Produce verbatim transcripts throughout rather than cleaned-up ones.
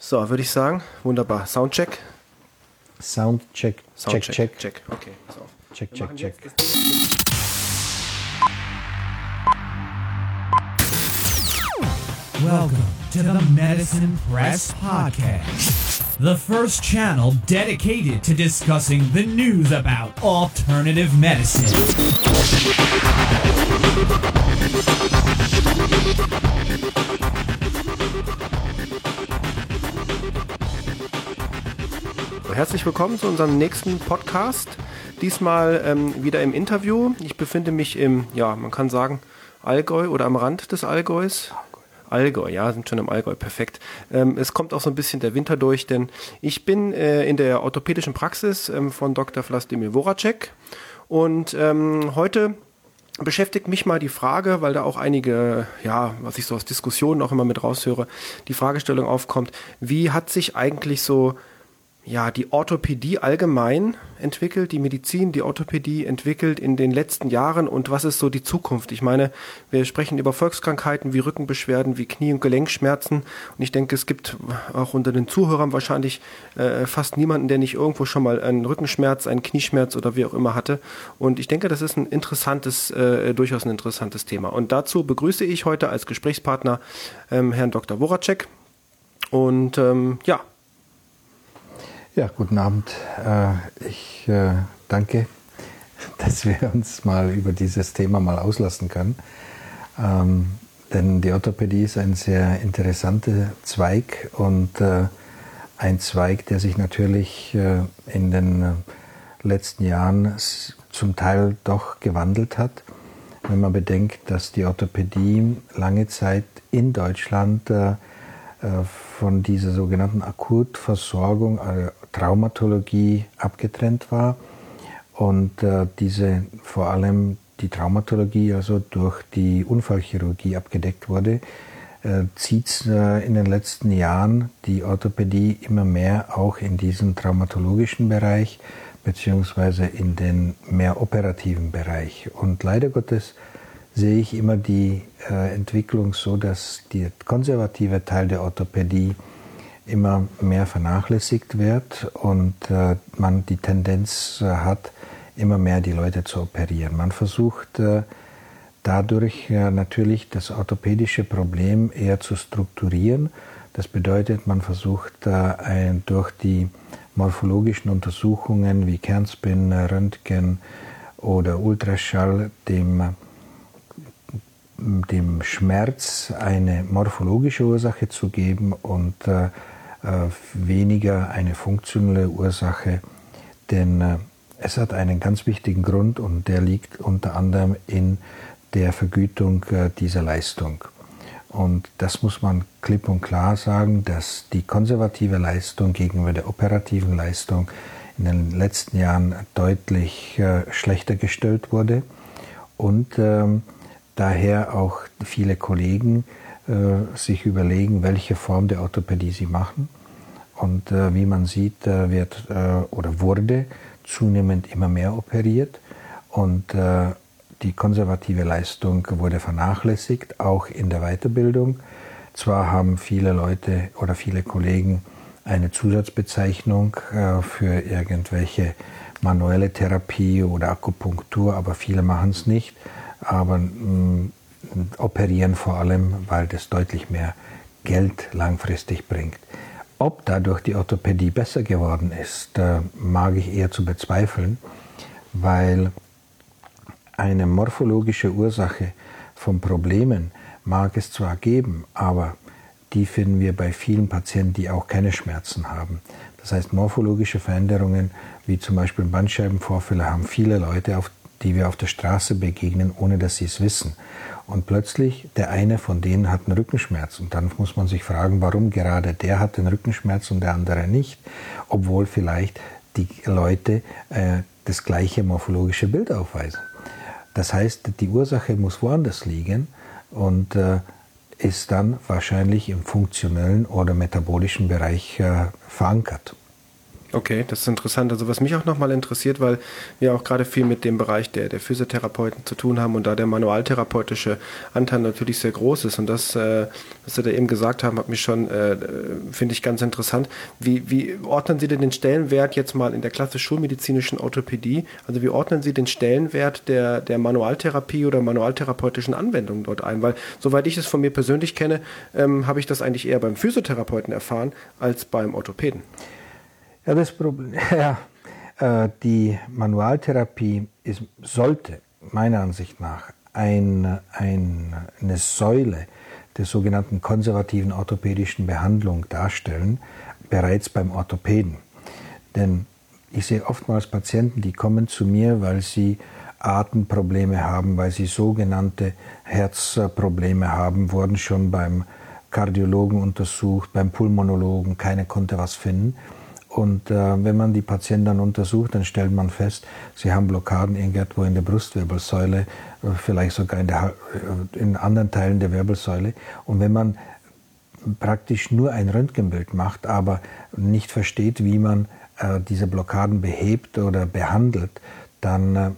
So, würde ich sagen, wunderbar. Soundcheck. Soundcheck, check, check, check. Check, okay. So. Check, check, check. Welcome to the Medicine Press Podcast, the first channel dedicated to discussing the news about alternative medicine. Herzlich willkommen zu unserem nächsten Podcast. Diesmal ähm, wieder im Interview. Ich befinde mich im, ja, man kann sagen, Allgäu oder am Rand des Allgäus. Allgäu, ja, sind schon im Allgäu, perfekt. Ähm, es kommt auch so ein bisschen der Winter durch, denn ich bin äh, in der orthopädischen Praxis ähm, von Doktor Vlastimir Voracek und ähm, heute beschäftigt mich mal die Frage, weil da auch einige, ja, was ich so aus Diskussionen auch immer mit raushöre, die Fragestellung aufkommt, wie hat sich eigentlich so ja, die Orthopädie allgemein entwickelt, die Medizin, die Orthopädie entwickelt in den letzten Jahren und was ist so die Zukunft? Ich meine, wir sprechen über Volkskrankheiten wie Rückenbeschwerden, wie Knie- und Gelenkschmerzen und ich denke, es gibt auch unter den Zuhörern wahrscheinlich äh, fast niemanden, der nicht irgendwo schon mal einen Rückenschmerz, einen Knieschmerz oder wie auch immer hatte und ich denke, das ist ein interessantes, äh, durchaus ein interessantes Thema und dazu begrüße ich heute als Gesprächspartner ähm, Herrn Doktor Voracek und ähm, ja, Ja, guten Abend. Ich danke, dass wir uns mal über dieses Thema mal auslassen können. Denn die Orthopädie ist ein sehr interessanter Zweig und ein Zweig, der sich natürlich in den letzten Jahren zum Teil doch gewandelt hat. Wenn man bedenkt, dass die Orthopädie lange Zeit in Deutschland von dieser sogenannten Akutversorgung, also Traumatologie, abgetrennt war und äh, diese vor allem die Traumatologie also durch die Unfallchirurgie abgedeckt wurde, äh, zieht äh, in den letzten Jahren die Orthopädie immer mehr auch in diesen traumatologischen Bereich beziehungsweise in den mehr operativen Bereich. Und leider Gottes sehe ich immer die äh, Entwicklung so, dass der konservative Teil der Orthopädie immer mehr vernachlässigt wird und äh, man die Tendenz äh, hat, immer mehr die Leute zu operieren. Man versucht äh, dadurch äh, natürlich das orthopädische Problem eher zu strukturieren. Das bedeutet, man versucht äh, ein, durch die morphologischen Untersuchungen wie Kernspin, Röntgen oder Ultraschall dem dem Schmerz eine morphologische Ursache zu geben und äh, weniger eine funktionelle Ursache, denn äh, es hat einen ganz wichtigen Grund und der liegt unter anderem in der Vergütung äh, dieser Leistung. Und das muss man klipp und klar sagen, dass die konservative Leistung gegenüber der operativen Leistung in den letzten Jahren deutlich äh, schlechter gestellt wurde und ähm, daher auch viele Kollegen äh, sich überlegen, welche Form der Orthopädie sie machen. Und äh, wie man sieht, äh, wird äh, oder wurde zunehmend immer mehr operiert. Und äh, die konservative Leistung wurde vernachlässigt, auch in der Weiterbildung. Zwar haben viele Leute oder viele Kollegen eine Zusatzbezeichnung äh, für irgendwelche manuelle Therapie oder Akupunktur, aber viele machen es nicht. aber mh, operieren vor allem, weil das deutlich mehr Geld langfristig bringt. Ob dadurch die Orthopädie besser geworden ist, äh, mag ich eher zu bezweifeln, weil eine morphologische Ursache von Problemen mag es zwar geben, aber die finden wir bei vielen Patienten, die auch keine Schmerzen haben. Das heißt, morphologische Veränderungen, wie zum Beispiel Bandscheibenvorfälle, haben viele Leute, auf die wir auf der Straße begegnen, ohne dass sie es wissen. Und plötzlich, der eine von denen hat einen Rückenschmerz. Und dann muss man sich fragen, warum gerade der hat den Rückenschmerz und der andere nicht, obwohl vielleicht die Leute äh, das gleiche morphologische Bild aufweisen. Das heißt, die Ursache muss woanders liegen und äh, ist dann wahrscheinlich im funktionellen oder metabolischen Bereich äh, verankert. Okay, das ist interessant. Also was mich auch nochmal interessiert, weil wir auch gerade viel mit dem Bereich der, der Physiotherapeuten zu tun haben und da der manualtherapeutische Anteil natürlich sehr groß ist. Und das, äh, was Sie da eben gesagt haben, hat mich schon, äh, finde ich ganz interessant. Wie, wie ordnen Sie denn den Stellenwert jetzt mal in der klassisch schulmedizinischen Orthopädie? Also wie ordnen Sie den Stellenwert der, der Manualtherapie oder manualtherapeutischen Anwendungen dort ein? Weil soweit ich es von mir persönlich kenne, ähm, habe ich das eigentlich eher beim Physiotherapeuten erfahren als beim Orthopäden. Ja, das Problem, ja, äh, die Manualtherapie ist, sollte meiner Ansicht nach ein, ein, eine Säule der sogenannten konservativen orthopädischen Behandlung darstellen, bereits beim Orthopäden. Denn ich sehe oftmals Patienten, die kommen zu mir, weil sie Atemprobleme haben, weil sie sogenannte Herzprobleme haben, wurden schon beim Kardiologen untersucht, beim Pulmonologen, keiner konnte was finden. Und äh, wenn man die Patienten dann untersucht, dann stellt man fest, sie haben Blockaden irgendwo in der Brustwirbelsäule, äh, vielleicht sogar in, der, äh, in anderen Teilen der Wirbelsäule. Und wenn man praktisch nur ein Röntgenbild macht, aber nicht versteht, wie man äh, diese Blockaden behebt oder behandelt, dann äh,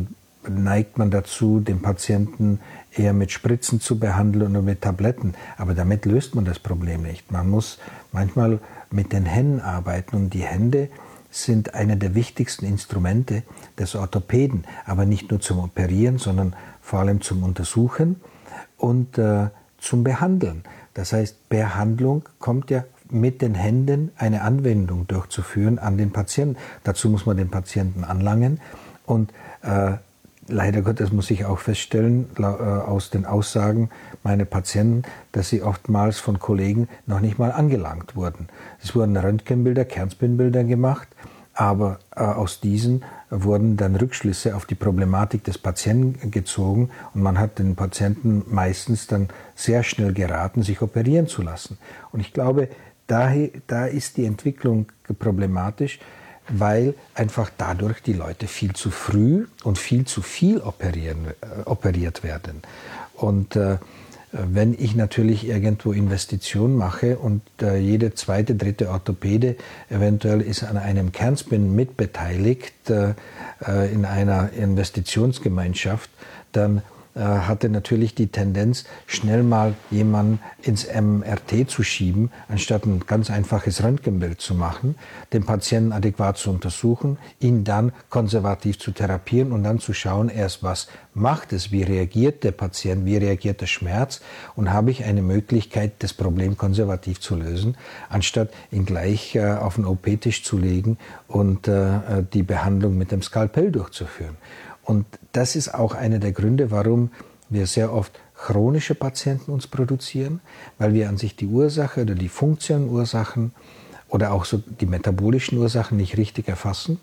neigt man dazu, den Patienten eher mit Spritzen zu behandeln oder mit Tabletten. Aber damit löst man das Problem nicht. Man muss manchmal mit den Händen arbeiten und die Hände sind eine der wichtigsten Instrumente des Orthopäden, aber nicht nur zum Operieren, sondern vor allem zum Untersuchen und äh, zum Behandeln. Das heißt, Behandlung kommt ja mit den Händen eine Anwendung durchzuführen an den Patienten. Dazu muss man den Patienten anlangen und äh, leider Gottes muss ich auch feststellen, aus den Aussagen meiner Patienten, dass sie oftmals von Kollegen noch nicht mal angelangt wurden. Es wurden Röntgenbilder, Kernspinbilder gemacht, aber aus diesen wurden dann Rückschlüsse auf die Problematik des Patienten gezogen und man hat den Patienten meistens dann sehr schnell geraten, sich operieren zu lassen. Und ich glaube, daher, da ist die Entwicklung problematisch, weil einfach dadurch die Leute viel zu früh und viel zu viel operieren, äh, operiert werden. Und äh, wenn ich natürlich irgendwo Investitionen mache und äh, jede zweite, dritte Orthopäde eventuell ist an einem Kernspin mitbeteiligt äh, in einer Investitionsgemeinschaft, dann hatte natürlich die Tendenz, schnell mal jemanden ins M R T zu schieben, anstatt ein ganz einfaches Röntgenbild zu machen, den Patienten adäquat zu untersuchen, ihn dann konservativ zu therapieren und dann zu schauen, erst was macht es, wie reagiert der Patient, wie reagiert der Schmerz und habe ich eine Möglichkeit, das Problem konservativ zu lösen, anstatt ihn gleich äh, auf den O P-Tisch zu legen und äh, die Behandlung mit dem Skalpell durchzuführen. Und das ist auch einer der Gründe, warum wir sehr oft chronische Patienten uns produzieren, weil wir an sich die Ursache oder die funktionellen Ursachen oder auch so die metabolischen Ursachen nicht richtig erfassen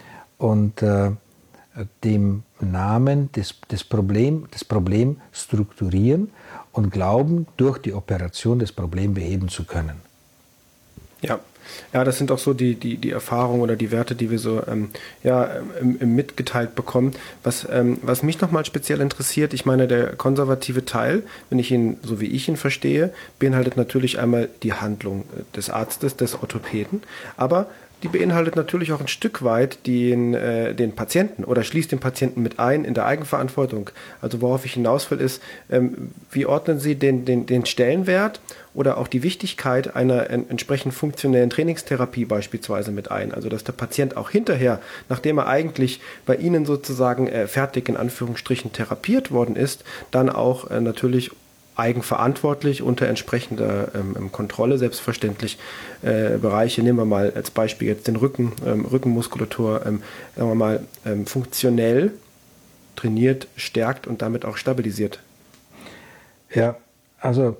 und äh, dem Namen des, des, Problem, des Problem strukturieren und glauben, durch die Operation das Problem beheben zu können. Ja. Ja, das sind auch so die, die, die Erfahrungen oder die Werte, die wir so ähm, ja, ähm, mitgeteilt bekommen. Was, ähm, was mich nochmal speziell interessiert, ich meine, der konservative Teil, wenn ich ihn, so wie ich ihn verstehe, beinhaltet natürlich einmal die Handlung des Arztes, des Orthopäden, aber die beinhaltet natürlich auch ein Stück weit den, äh, den Patienten oder schließt den Patienten mit ein in der Eigenverantwortung. Also worauf ich hinaus will, ist, ähm, wie ordnen Sie den, den, den Stellenwert oder auch die Wichtigkeit einer en- entsprechend funktionellen Trainingstherapie beispielsweise mit ein? Also dass der Patient auch hinterher, nachdem er eigentlich bei Ihnen sozusagen äh, fertig in Anführungsstrichen therapiert worden ist, dann auch äh, natürlich eigenverantwortlich unter entsprechender ähm, Kontrolle, selbstverständlich äh, Bereiche, nehmen wir mal als Beispiel jetzt den Rücken, ähm, Rückenmuskulatur, ähm, sagen wir mal, ähm, funktionell trainiert, stärkt und damit auch stabilisiert. Ja, also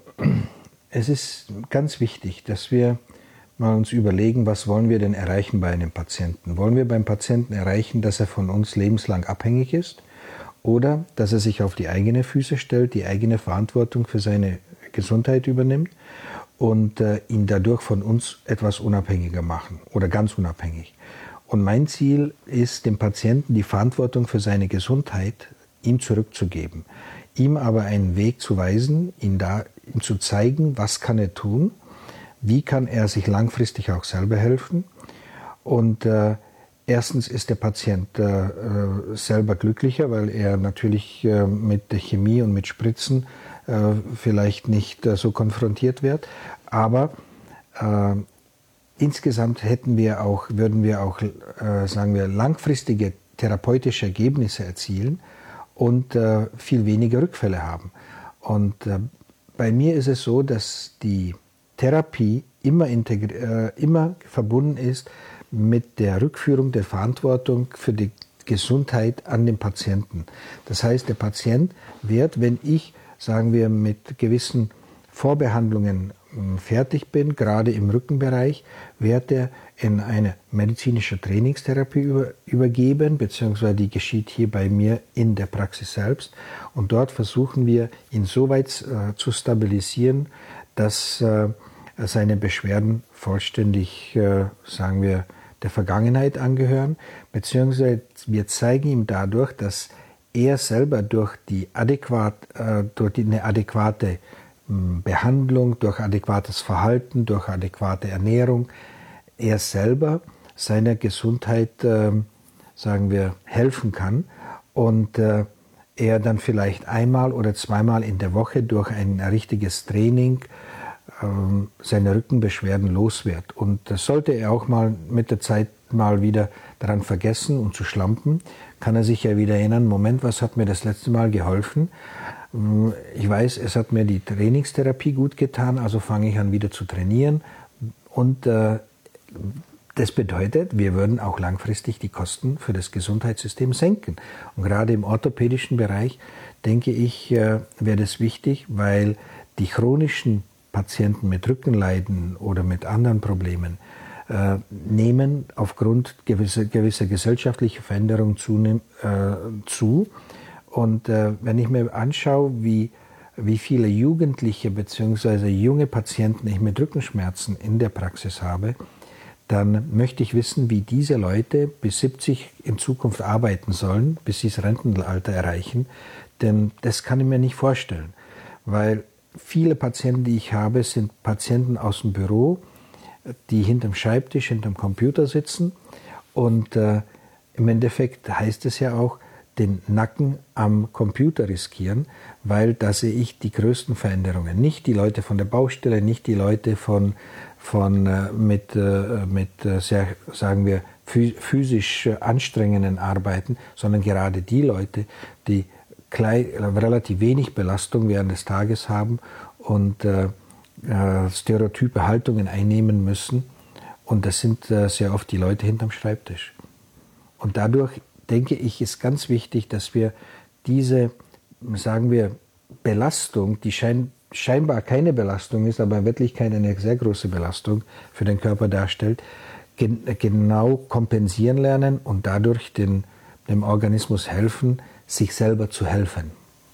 es ist ganz wichtig, dass wir mal uns überlegen, was wollen wir denn erreichen bei einem Patienten? Wollen wir beim Patienten erreichen, dass er von uns lebenslang abhängig ist? Oder dass er sich auf die eigenen Füße stellt, die eigene Verantwortung für seine Gesundheit übernimmt und äh, ihn dadurch von uns etwas unabhängiger machen oder ganz unabhängig. Und mein Ziel ist, dem Patienten die Verantwortung für seine Gesundheit ihm zurückzugeben, ihm aber einen Weg zu weisen, ihn da, ihm zu zeigen, was kann er tun, wie kann er sich langfristig auch selber helfen Und äh, erstens ist der Patient äh, selber glücklicher, weil er natürlich äh, mit der Chemie und mit Spritzen äh, vielleicht nicht äh, so konfrontiert wird. Aber äh, insgesamt hätten wir auch, würden wir auch, äh, sagen wir, langfristige therapeutische Ergebnisse erzielen und äh, viel weniger Rückfälle haben. Und äh, bei mir ist es so, dass die Therapie immer, integri- äh, immer verbunden ist mit der Rückführung der Verantwortung für die Gesundheit an den Patienten. Das heißt, der Patient wird, wenn ich, sagen wir, mit gewissen Vorbehandlungen fertig bin, gerade im Rückenbereich, wird er in eine medizinische Trainingstherapie über, übergeben, beziehungsweise die geschieht hier bei mir in der Praxis selbst. Und dort versuchen wir, ihn so weit äh, zu stabilisieren, dass äh, seine Beschwerden vollständig, äh, sagen wir, der Vergangenheit angehören, beziehungsweise wir zeigen ihm dadurch, dass er selber durch die adäquat, äh, durch die, eine adäquate mh, Behandlung, durch adäquates Verhalten, durch adäquate Ernährung, er selber seiner Gesundheit, äh, sagen wir, helfen kann und äh, er dann vielleicht einmal oder zweimal in der Woche durch ein richtiges Training seine Rückenbeschwerden los wird. Und das sollte er auch mal mit der Zeit mal wieder daran vergessen und zu schlampen, kann er sich ja wieder erinnern, Moment, was hat mir das letzte Mal geholfen? Ich weiß, es hat mir die Trainingstherapie gut getan, also fange ich an wieder zu trainieren. Und äh, das bedeutet, wir würden auch langfristig die Kosten für das Gesundheitssystem senken. Und gerade im orthopädischen Bereich, denke ich, äh, wäre das wichtig, weil die chronischen Patienten mit Rückenleiden oder mit anderen Problemen äh, nehmen aufgrund gewisser, gewisser gesellschaftlicher Veränderungen zu, äh, zu. Und äh, wenn ich mir anschaue, wie, wie viele Jugendliche bzw. junge Patienten ich mit Rückenschmerzen in der Praxis habe, dann möchte ich wissen, wie diese Leute bis siebzig in Zukunft arbeiten sollen, bis sie das Rentenalter erreichen. Denn das kann ich mir nicht vorstellen, weil viele Patienten, die ich habe, sind Patienten aus dem Büro, die hinterm Schreibtisch, hinterm Computer sitzen. Und äh, im Endeffekt heißt es ja auch, den Nacken am Computer riskieren, weil da sehe ich die größten Veränderungen. Nicht die Leute von der Baustelle, nicht die Leute von, von, äh, mit, äh, mit äh, sehr, sagen wir, physisch anstrengenden Arbeiten, sondern gerade die Leute, die Klein, relativ wenig Belastung während des Tages haben und äh, äh, stereotype Haltungen einnehmen müssen. Und das sind äh, sehr oft die Leute hinterm Schreibtisch. Und dadurch, denke ich, ist ganz wichtig, dass wir diese, sagen wir, Belastung, die schein, scheinbar keine Belastung ist, aber in Wirklichkeit eine sehr große Belastung für den Körper darstellt, gen, genau kompensieren lernen und dadurch den, dem Organismus helfen, sich selber zu helfen.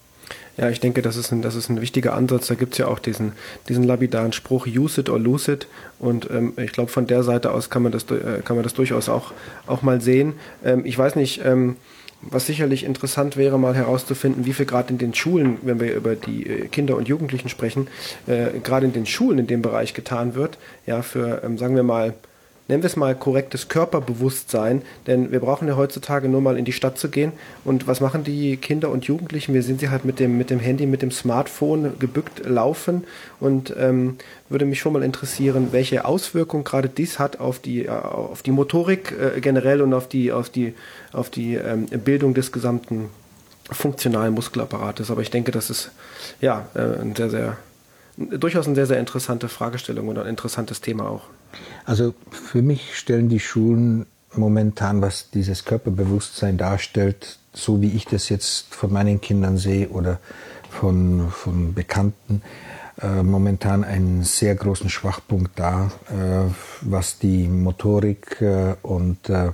Ja, ich denke, das ist ein, das ist ein wichtiger Ansatz. Da gibt es ja auch diesen, diesen lapidaren Spruch, use it or lose it. Und ähm, ich glaube, von der Seite aus kann man das, äh, kann man das durchaus auch, auch mal sehen. Ähm, ich weiß nicht, ähm, was sicherlich interessant wäre, mal herauszufinden, wie viel gerade in den Schulen, wenn wir über die äh, Kinder und Jugendlichen sprechen, äh, gerade in den Schulen in dem Bereich getan wird. Ja, für, ähm, sagen wir mal, nennen wir es mal korrektes Körperbewusstsein, denn wir brauchen ja heutzutage nur mal in die Stadt zu gehen und was machen die Kinder und Jugendlichen? Wir sehen sie halt mit dem, mit dem Handy, mit dem Smartphone gebückt laufen und ähm, würde mich schon mal interessieren, welche Auswirkungen gerade dies hat auf die, auf die Motorik äh, generell und auf die, auf die, auf die ähm, Bildung des gesamten funktionalen Muskelapparates. Aber ich denke, das ist ja äh, ein sehr, sehr durchaus eine sehr, sehr interessante Fragestellung und ein interessantes Thema auch. Also für mich stellen die Schulen momentan, was dieses Körperbewusstsein darstellt, so wie ich das jetzt von meinen Kindern sehe oder von, von Bekannten, äh, momentan einen sehr großen Schwachpunkt dar, äh, was die Motorik äh, und, äh,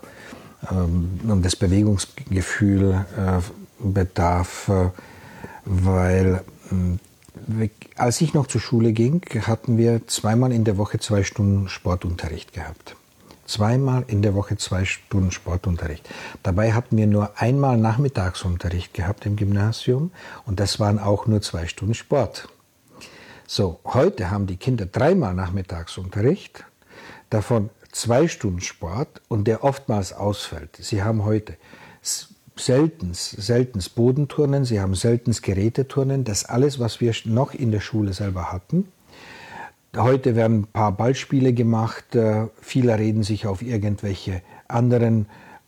und das Bewegungsgefühl äh, bedarf, äh, weil äh, als ich noch zur Schule ging, hatten wir zweimal in der Woche zwei Stunden Sportunterricht gehabt. Zweimal in der Woche zwei Stunden Sportunterricht. Dabei hatten wir nur einmal Nachmittagsunterricht gehabt im Gymnasium und das waren auch nur zwei Stunden Sport. So, heute haben die Kinder dreimal Nachmittagsunterricht, davon zwei Stunden Sport und der oftmals ausfällt. Sie haben heute seltens, seltens Bodenturnen, sie haben seltens Geräteturnen, das alles, was wir noch in der Schule selber hatten. Heute werden ein paar Ballspiele gemacht, viele reden sich auf irgendwelche anderen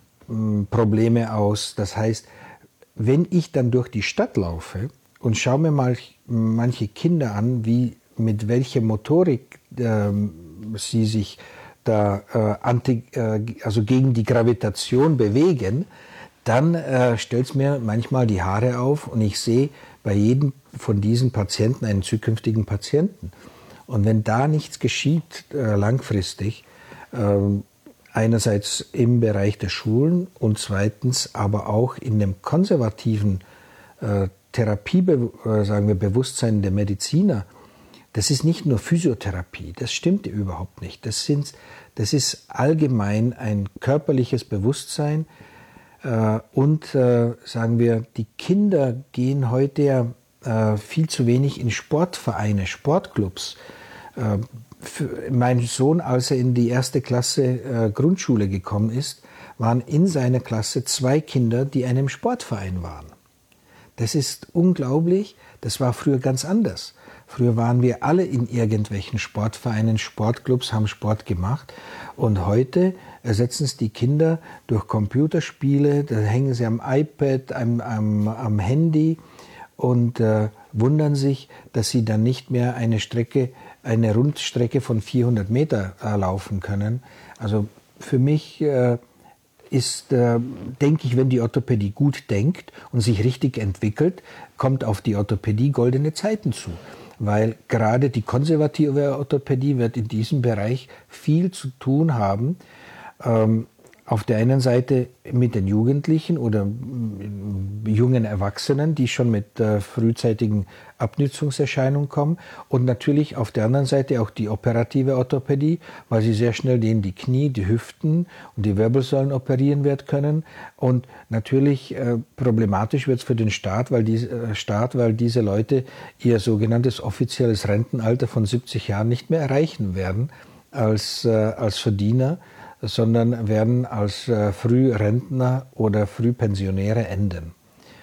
Probleme aus. Das heißt, wenn ich dann durch die Stadt laufe und schaue mir mal manche Kinder an, wie, mit welcher Motorik äh, sie sich da äh, anti, äh, also gegen die Gravitation bewegen, dann äh, stellt es mir manchmal die Haare auf und ich sehe bei jedem von diesen Patienten einen zukünftigen Patienten. Und wenn da nichts geschieht äh, langfristig, äh, einerseits im Bereich der Schulen und zweitens aber auch in dem konservativen äh, Therapie, äh, sagen wir, Bewusstsein der Mediziner, das ist nicht nur Physiotherapie, das stimmt überhaupt nicht. Das, sind, das ist allgemein ein körperliches Bewusstsein äh, und, äh, sagen wir, die Kinder gehen heute ja äh, viel zu wenig in Sportvereine, Sportclubs. Äh, für mein Sohn, als er in die erste Klasse äh, Grundschule gekommen ist, waren in seiner Klasse zwei Kinder, die in einem Sportverein waren. Das ist unglaublich, das war früher ganz anders. Früher waren wir alle in irgendwelchen Sportvereinen, Sportclubs, haben Sport gemacht. Und heute ersetzen es die Kinder durch Computerspiele, da hängen sie am iPad, am, am, am Handy und äh, wundern sich, dass sie dann nicht mehr eine Strecke, eine Rundstrecke von vierhundert Meter äh, laufen können. Also für mich äh, ist, äh, denke ich, wenn die Orthopädie gut denkt und sich richtig entwickelt, kommt auf die Orthopädie goldene Zeiten zu. Weil gerade die konservative Orthopädie wird in diesem Bereich viel zu tun haben. Ähm, auf der einen Seite mit den Jugendlichen oder jungen Erwachsenen, die schon mit äh, frühzeitigen Abnützungserscheinungen kommen. Und natürlich auf der anderen Seite auch die operative Orthopädie, weil sie sehr schnell denen die Knie, die Hüften und die Wirbelsäulen operieren werden können. Und natürlich äh, problematisch wird es für den Staat, weil, die, äh, Staat, weil diese Leute ihr sogenanntes offizielles Rentenalter von siebzig Jahren nicht mehr erreichen werden als, äh, als Verdiener, sondern werden als äh, Frührentner oder Frühpensionäre enden.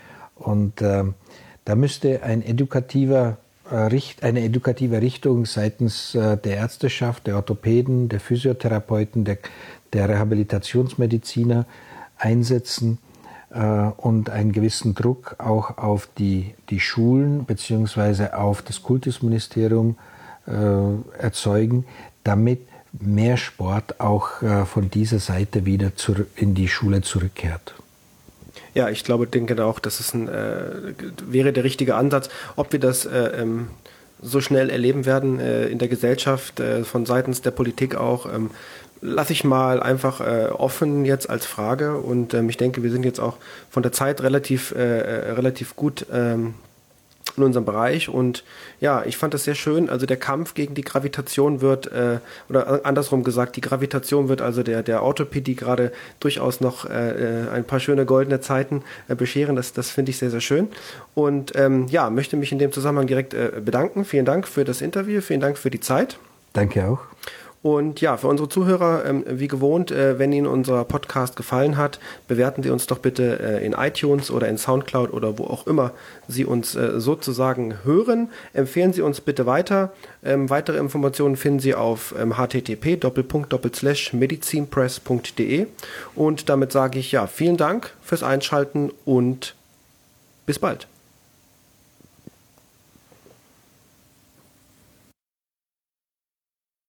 Und äh, da müsste ein edukativer, äh, Richt, eine edukative Richtung seitens äh, der Ärzteschaft, der Orthopäden, der Physiotherapeuten, der, der Rehabilitationsmediziner einsetzen äh, und einen gewissen Druck auch auf die, die Schulen bzw. auf das Kultusministerium äh, erzeugen, damit mehr Sport auch äh, von dieser Seite wieder zur, in die Schule zurückkehrt. Ja, ich glaube, denke auch, das ist ein, äh, wäre der richtige Ansatz. Ob wir das äh, ähm, so schnell erleben werden äh, in der Gesellschaft, äh, von seitens der Politik auch, ähm, lasse ich mal einfach äh, offen jetzt als Frage. Und ähm, ich denke, wir sind jetzt auch von der Zeit relativ, äh, relativ gut ähm, in unserem Bereich und ja, ich fand das sehr schön, also der Kampf gegen die Gravitation wird, äh, oder andersrum gesagt, die Gravitation wird also der, der Orthopädie gerade durchaus noch äh, ein paar schöne goldene Zeiten äh, bescheren, das, das finde ich sehr, sehr schön und ähm, ja, möchte mich in dem Zusammenhang direkt äh, bedanken, vielen Dank für das Interview, vielen Dank für die Zeit. Danke auch. Und ja, für unsere Zuhörer, ähm, wie gewohnt, äh, wenn Ihnen unser Podcast gefallen hat, bewerten Sie uns doch bitte äh, in iTunes oder in Soundcloud oder wo auch immer Sie uns äh, sozusagen hören. Empfehlen Sie uns bitte weiter. Ähm, weitere Informationen finden Sie auf ähm, h t t p doppelpunkt doppelt slash medizinpress punkt d e. Und damit sage ich ja, vielen Dank fürs Einschalten und bis bald.